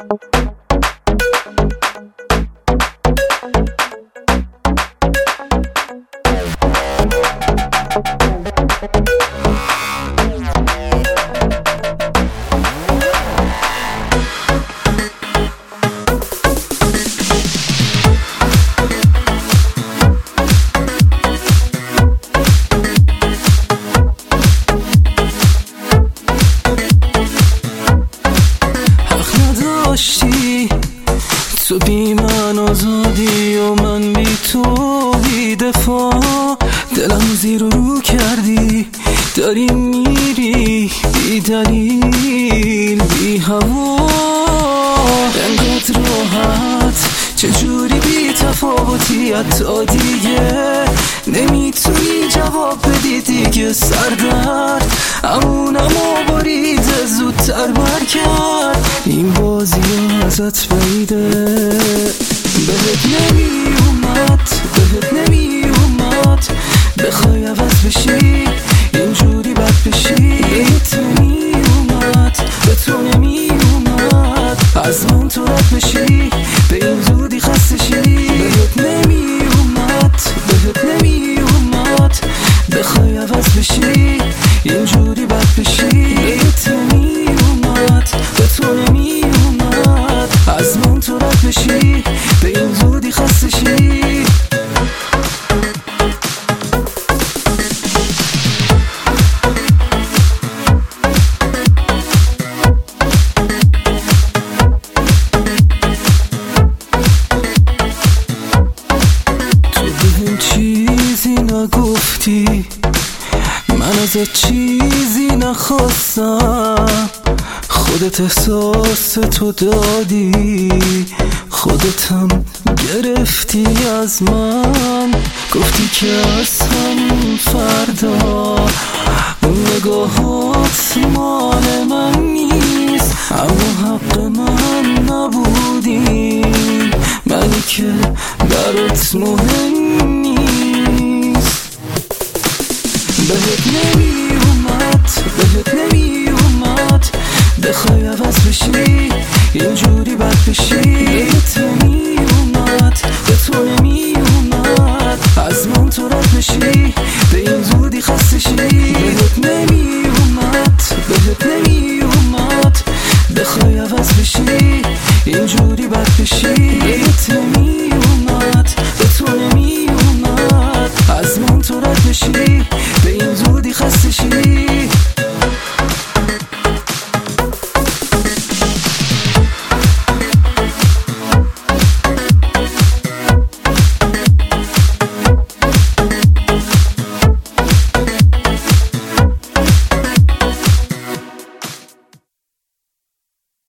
تو بی من آزادی و من بی تو بی دفاع، دلم زیر و رو کردی، داری میری بی دلیل بی هوا، انقدر راحت چجوری بی تفاوتی، حتی دیگه نمیتونی جواب بدی، دیگه سردرد امونمو باریده زودتر برکرد، این بازی ازت بعیده، بهت نمیومد بهت نمیومد بخوای عوض بشی اینجوری بد بشی، بهت نمیومد به تو نمیومد از من تو رد بشی، به این زودی خسته شی، بهت نمیومد بهت نمیومد بخوای عوض بشی اینجوری بد بشی، بهت نمیومد به تو نمیومد از من تو رد بشی، به این زودی خسته شی. چیزی نگفتی، من ازت چیزی نخواستم، خودت احساس تو دادی، خودتم گرفتی از من، گفتی که از همون فردا اون نگاهات مال من نیست، اما حق من نبودی، منی که برات مهم نیست، بهت نمیومد بهت نمیومد بخوای عوض بشی اینجوری بد بشی، بهت نمیومد به تو نمیومد از من تو رد بشی، به این زودی خسته شی، بهت نمیومد بهت نمیومد بخوای عوض بشی اینجوری بد بشی، بهت نمیومد به تو نمیومد از من تو رد بشی، به این زودی خسته شی.